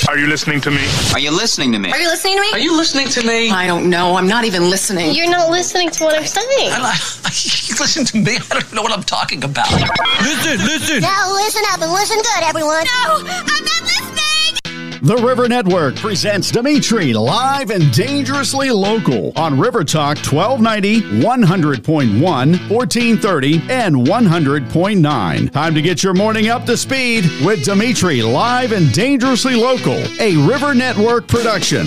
Are you listening to me? Are you listening to me? Are you listening to me? Are you listening to me? I don't know. I'm not even listening. You're not listening to what I'm saying. You listen to me? I don't know what I'm talking about. Listen. Now listen up and listen good, everyone. No, I'm not listening. The River Network presents Dimitri live and dangerously local on River Talk 1290, 100.1, 1430, and 100.9. Time to get your morning up to speed with Dimitri live and dangerously local, a River Network production.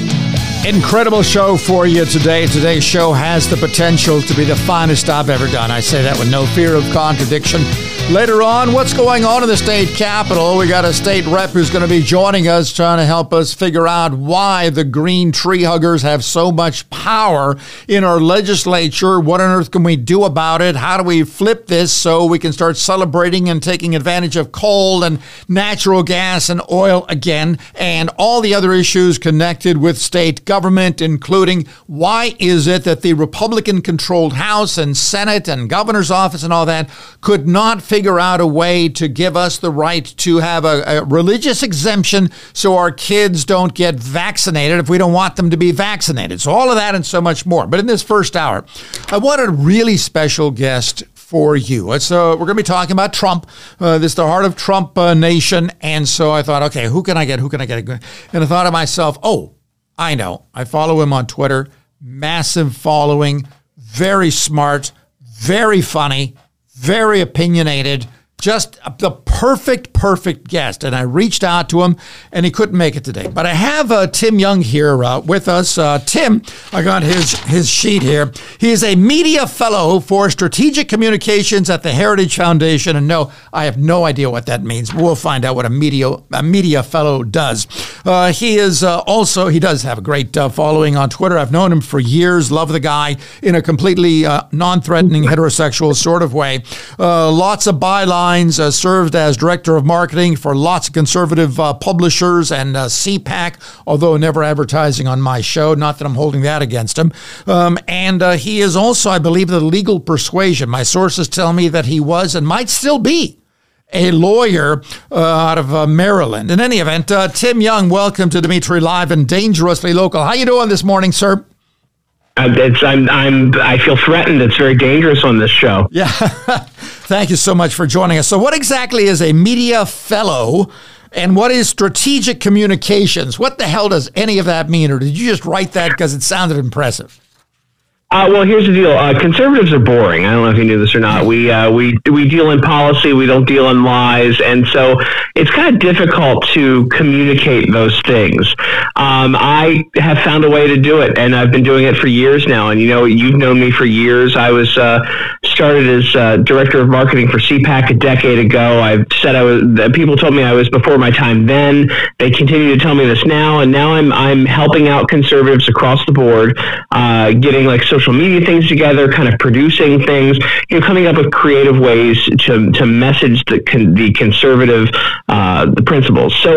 Incredible show for you today. Today's show has the potential to be the finest I've ever done. I say that with no fear of contradiction. Later on, what's going on in the state capitol? We got a state rep who's going to be joining us, trying to help us figure out why the green tree huggers have so much power in our legislature. What on earth can we do about it? How do we flip this so we can start celebrating and taking advantage of coal and natural gas and oil again, and all the other issues connected with state government, including why is it that the Republican-controlled House and Senate and governor's office and all that could not figure out a way to give us the right to have a religious exemption so our kids don't get vaccinated if we don't want them to be vaccinated. So all of that and so much more. But in this first hour, I want a really special guest for you. We're going to be talking about Trump. This is the heart of Trump nation. And so I thought, okay, who can I get? And I thought to myself, oh, I know. I follow him on Twitter. Massive following. Very smart. Very funny. Very opinionated, just the perfect guest. And I reached out to him, and he couldn't make it today. But I have Tim Young here with us. Tim, I got his sheet here. He is a media fellow for strategic communications at the Heritage Foundation. And no, I have no idea what that means. We'll find out what a media fellow does. He is also, he does have a great following on Twitter. I've known him for years, love the guy in a completely non-threatening heterosexual sort of way. Lots of bylines, served as director of marketing for lots of conservative publishers and CPAC, although never advertising on my show. Not that I'm holding that against him. And he is also, I believe, the legal persuasion. My sources tell me that he was and might still be a lawyer out of Maryland. In any event, Tim Young, welcome to Dimitri Live and Dangerously Local. How you doing this morning, sir? I feel threatened. It's very dangerous on this show. Yeah. Thank you so much for joining us. So what exactly is a media fellow, and what is strategic communications? What the hell does any of that mean? Or did you just write that because it sounded impressive? Well, here's the deal. Conservatives are boring. I don't know if you knew this or not. We deal in policy. We don't deal in lies. And so it's kind of difficult to communicate those things. I have found a way to do it, and I've been doing it for years now. And, you've known me for years. I was started as director of marketing for CPAC a decade ago. I've said people told me I was before my time then. They continue to tell me this now. And now I'm helping out conservatives across the board, getting like social media things together, kind of producing things, coming up with creative ways to message the conservative the principles. So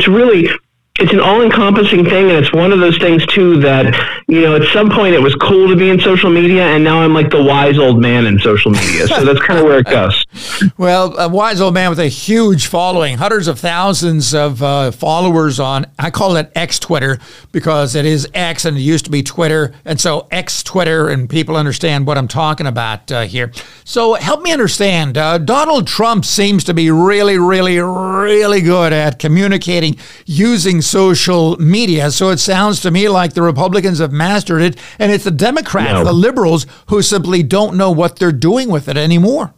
it's an all-encompassing thing, and it's one of those things, too, that, at some point it was cool to be in social media, and now I'm like the wise old man in social media. So that's kind of where it goes. Well, a wise old man with a huge following, hundreds of thousands of followers on, I call it X-Twitter, because it is X, and it used to be Twitter, and so X-Twitter, and people understand what I'm talking about here. So help me understand, Donald Trump seems to be really, really, really good at communicating using social media. So it sounds to me like the Republicans have mastered it, and it's the Democrats, the liberals, who simply don't know what they're doing with it anymore.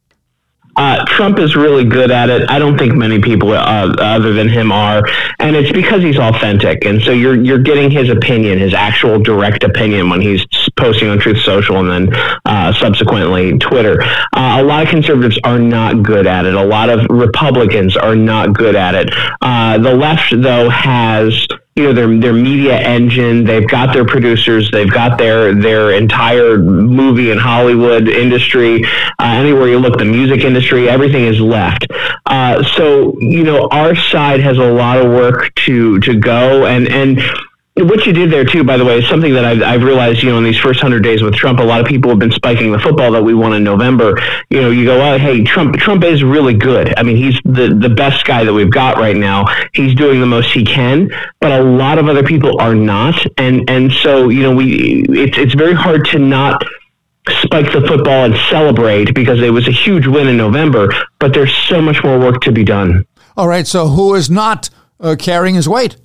Trump is really good at it. I don't think many people other than him are, and it's because he's authentic. And so you're getting his opinion, his actual direct opinion when he's posting on Truth Social and then subsequently Twitter. A lot of conservatives are not good at it. A lot of Republicans are not good at it. The left, though, has their media engine. They've got their producers. They've got their entire movie and Hollywood industry. Anywhere you look, the music industry, everything is left. So our side has a lot of work to go, and what you did there too, by the way, is something that I've realized, in these first 100 days with Trump, a lot of people have been spiking the football that we won in November. You go, oh, hey, Trump is really good. I mean, he's the best guy that we've got right now. He's doing the most he can, but a lot of other people are not. And so, it's very hard to not spike the football and celebrate because it was a huge win in November, but there's so much more work to be done. All right. So who is not carrying his weight?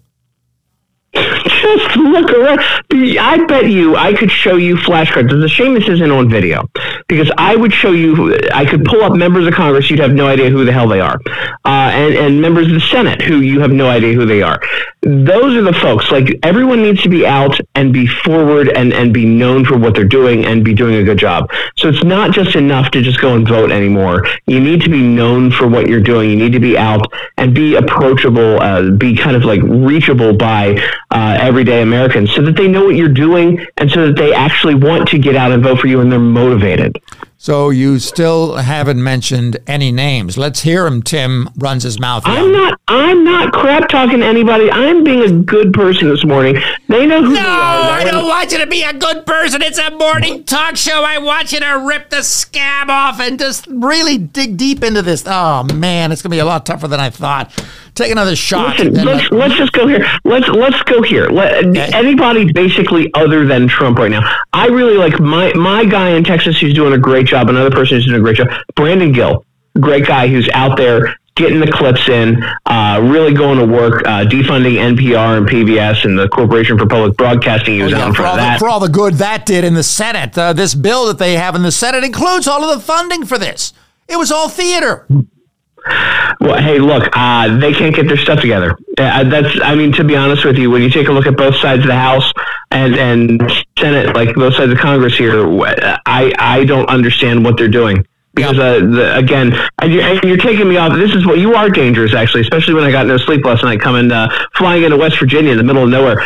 Just look around. I bet you I could show you flashcards. It's a shame this isn't on video because I would show you. I could pull up members of Congress. You'd have no idea who the hell they are, and members of the Senate who you have no idea who they are. Those are the folks. Like everyone needs to be out and be forward and be known for what they're doing and be doing a good job. So it's not just enough to just go and vote anymore. You need to be known for what you're doing. You need to be out and be approachable, be kind of like reachable by everyday Americans so that they know what you're doing and so that they actually want to get out and vote for you and they're motivated. So you still haven't mentioned any names. Let's hear him. Tim runs his mouth. I'm not crap talking to anybody. I'm being a good person this morning. They know who they are. I don't want you to be a good person. It's a morning talk show. I want you to rip the scab off and just really dig deep into this. Oh man, it's gonna be a lot tougher than I thought. Take another shot. Listen, let's just go here. Let's go here. Anybody basically other than Trump right now. I really like my guy in Texas who's doing a great job. Another person who's doing a great job. Brandon Gill, great guy who's out there getting the clips in, really going to work, defunding NPR and PBS and the Corporation for Public Broadcasting. He was out in front of that. For all the good that did in the Senate. This bill that they have in the Senate includes all of the funding for this. It was all theater. Well, hey, look, they can't get their stuff together. To be honest with you, when you take a look at both sides of the House and Senate, like both sides of Congress here, I don't understand what they're doing. Because, again, and you're taking me off. This is what you are dangerous, actually, especially when I got no sleep last night coming, flying into West Virginia in the middle of nowhere.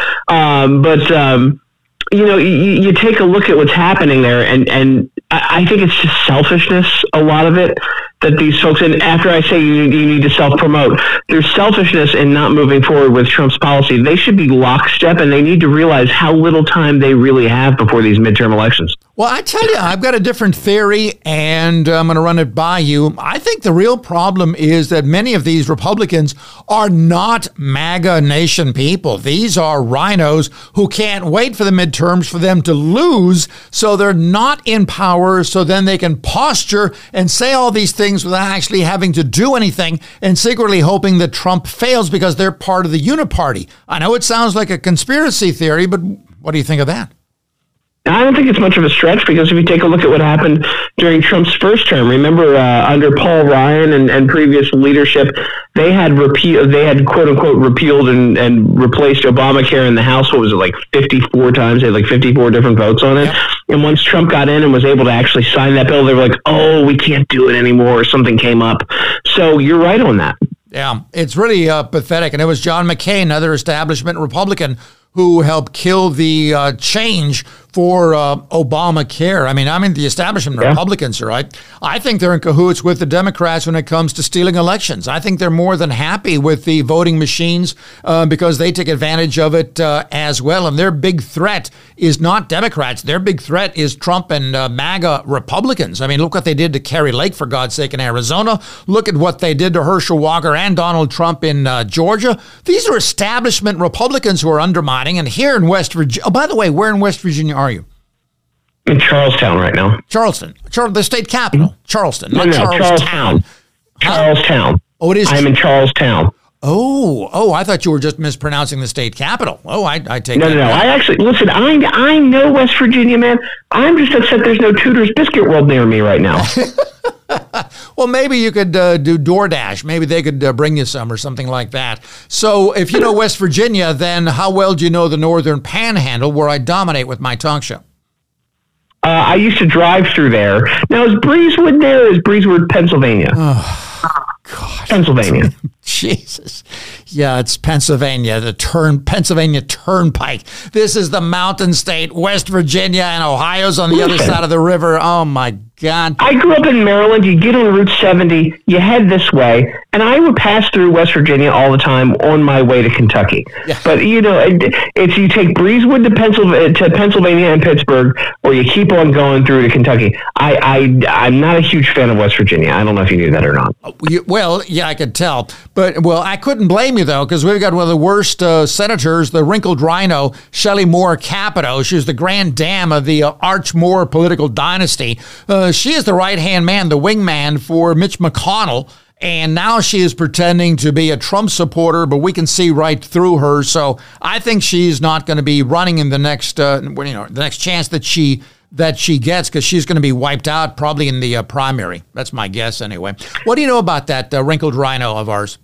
You take a look at what's happening there, and I think it's just selfishness, a lot of it, that these folks, and after I say you need to self-promote, there's selfishness in not moving forward with Trump's policy. They should be lockstep, and they need to realize how little time they really have before these midterm elections. Well, I tell you, I've got a different theory, and I'm going to run it by you. I think the real problem is that many of these Republicans are not MAGA nation people. These are rhinos who can't wait for the midterms for them to lose, so they're not in power, so then they can posture and say all these things without actually having to do anything and secretly hoping that Trump fails because they're part of the uniparty. I know it sounds like a conspiracy theory, but what do you think of that? I don't think it's much of a stretch because if you take a look at what happened during Trump's first term, remember under Paul Ryan and previous leadership, they had quote unquote repealed and replaced Obamacare in the House. What was it, like 54 times? They had like 54 different votes on it. Yep. And once Trump got in and was able to actually sign that bill, they were like, oh, we can't do it anymore, or something came up. So you're right on that. Yeah, it's really pathetic. And it was John McCain, another establishment Republican, who helped kill the change for Obamacare. I mean, the establishment Republicans, right? I think they're in cahoots with the Democrats when it comes to stealing elections. I think they're more than happy with the voting machines because they take advantage of it as well. And their big threat is not Democrats. Their big threat is Trump and MAGA Republicans. I mean, look what they did to Kerry Lake, for God's sake, in Arizona. Look at what they did to Herschel Walker and Donald Trump in Georgia. These are establishment Republicans who are undermining. And here in West Virginia, oh, by the way, where in West Virginia are you? In Charlestown right now. Charleston, the state capital. Mm-hmm. Charleston, not Charlestown. Charlestown. Oh, it is. I'm in Charlestown. Oh, I thought you were just mispronouncing the state capital. Oh, I take that. No. I actually, listen, I know West Virginia, man. I'm just upset there's no Tudor's Biscuit World near me right now. Well, maybe you could do DoorDash. Maybe they could bring you some or something like that. So if you know West Virginia, then how well do you know the Northern Panhandle, where I dominate with my talk show? I used to drive through there. Now, is Breezewood there? Or is Breezewood, Pennsylvania? Oh, God. Pennsylvania. Jesus. Yeah, it's Pennsylvania, Pennsylvania Turnpike. This is the mountain state. West Virginia and Ohio's on the other side of the river. Oh, my God. I grew up in Maryland. You get on Route 70, you head this way, And I would pass through West Virginia all the time on my way to Kentucky. Yeah. But, it's you take Breezewood to Pennsylvania and Pittsburgh, or you keep on going through to Kentucky. I'm not a huge fan of West Virginia. I don't know if you knew that or not. Well, yeah, I could tell. But, I couldn't blame you, though, because we've got one of the worst senators, the wrinkled rhino, Shelley Moore Capito. She's the grand dame of the Arch Moore political dynasty. She is the right-hand man, the wingman for Mitch McConnell. And now she is pretending to be a Trump supporter, but we can see right through her. So I think she's not going to be running in the next, the next chance that she gets, because she's going to be wiped out probably in the primary. That's my guess anyway. What do you know about that wrinkled rhino of ours?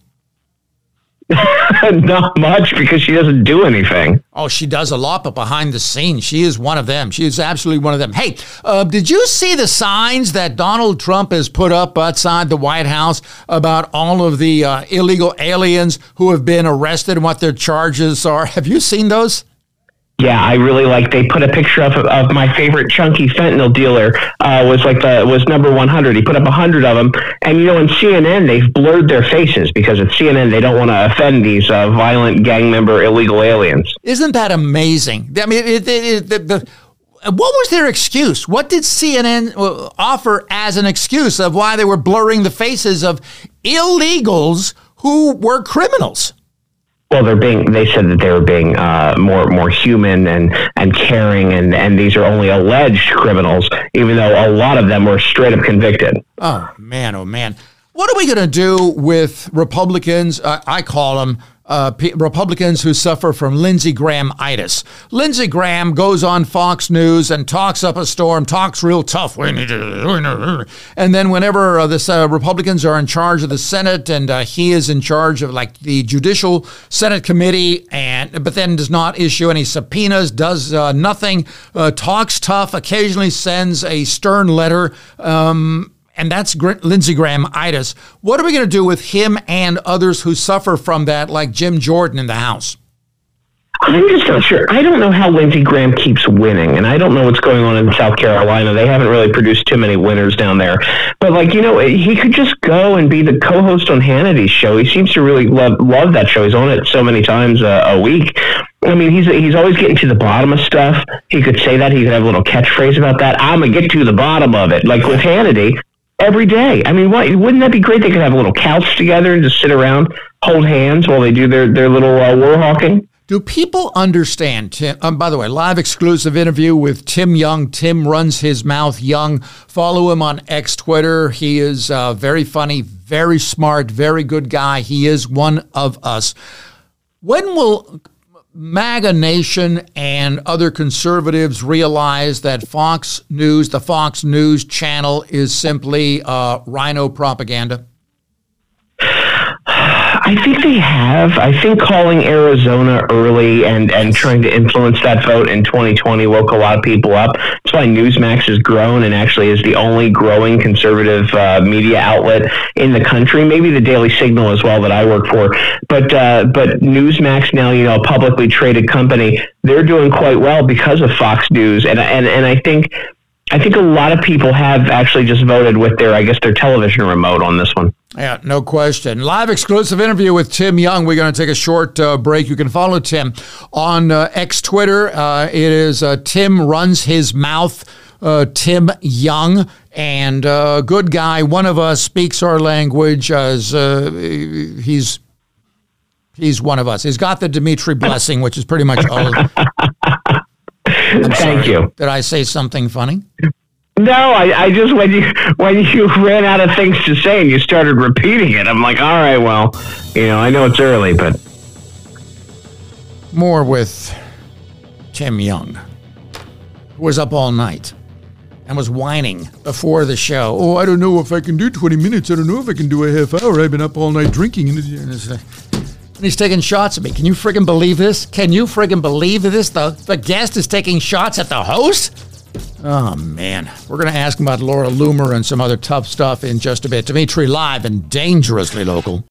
Not much, because she doesn't do anything. Oh, she does a lot, but behind the scenes, she is one of them. She is absolutely one of them. Hey, did you see the signs that Donald Trump has put up outside the White House about all of the illegal aliens who have been arrested and what their charges are? Have you seen those? Yeah, I really like. They put a picture of my favorite chunky fentanyl dealer. Was number 100. He put up 100 of them, and in CNN they've blurred their faces because at CNN they don't want to offend these violent gang member illegal aliens. Isn't that amazing? I mean, what was their excuse? What did CNN offer as an excuse of why they were blurring the faces of illegals who were criminals? Well, they said that they were being more human and caring, and these are only alleged criminals, even though a lot of them were straight up convicted. Oh, man. What are we going to do with Republicans? I call them Republicans who suffer from Lindsey Graham-itis. Lindsey Graham goes on Fox News and talks up a storm, talks real tough. And then whenever the Republicans are in charge of the Senate and he is in charge of the Judicial Senate Committee, but then does not issue any subpoenas, does nothing, talks tough, occasionally sends a stern letter, and that's Lindsey Graham-itis. What are we going to do with him and others who suffer from that, like Jim Jordan in the House? I'm just not sure. I don't know how Lindsey Graham keeps winning, and I don't know what's going on in South Carolina. They haven't really produced too many winners down there. But, he could just go and be the co-host on Hannity's show. He seems to really love that show. He's on it so many times a week. I mean, he's always getting to the bottom of stuff. He could say that. He could have a little catchphrase about that. I'm going to get to the bottom of it. Like with Hannity, every day. I mean, wouldn't that be great? They could have a little couch together and just sit around, hold hands while they do their little war hawking. Do people understand, Tim? By the way, live exclusive interview with Tim Young. Tim runs his mouth Young. Follow him on X Twitter. He is very funny, very smart, very good guy. He is one of us. When will MAGA Nation and other conservatives realize that Fox News, the Fox News channel, is simply rhino propaganda? I think they have. I think calling Arizona early and trying to influence that vote in 2020 woke a lot of people up. That's why Newsmax has grown and actually is the only growing conservative media outlet in the country. Maybe the Daily Signal as well that I work for. But Newsmax now, a publicly traded company, they're doing quite well because of Fox News. And I think a lot of people have actually just voted with their television remote on this one. Yeah, no question. Live exclusive interview with Tim Young. We're going to take a short break. You can follow Tim on X Twitter. It is Tim Runs His Mouth, Tim Young, and good guy. One of us speaks our language. As he's one of us. He's got the Dimitri blessing, which is pretty much all. Thank you. Did I say something funny? No, I just when you ran out of things to say and you started repeating it, I'm like, all right, well, I know it's early, but more with Tim Young, who was up all night and was whining before the show. Oh, I don't know if I can do 20 minutes. I don't know if I can do a half hour. I've been up all night drinking. And he's taking shots at me. Can you friggin' believe this? Can you friggin' believe this? The guest is taking shots at the host? Oh, man. We're going to ask him about Laura Loomer and some other tough stuff in just a bit. Dimitri live and dangerously local.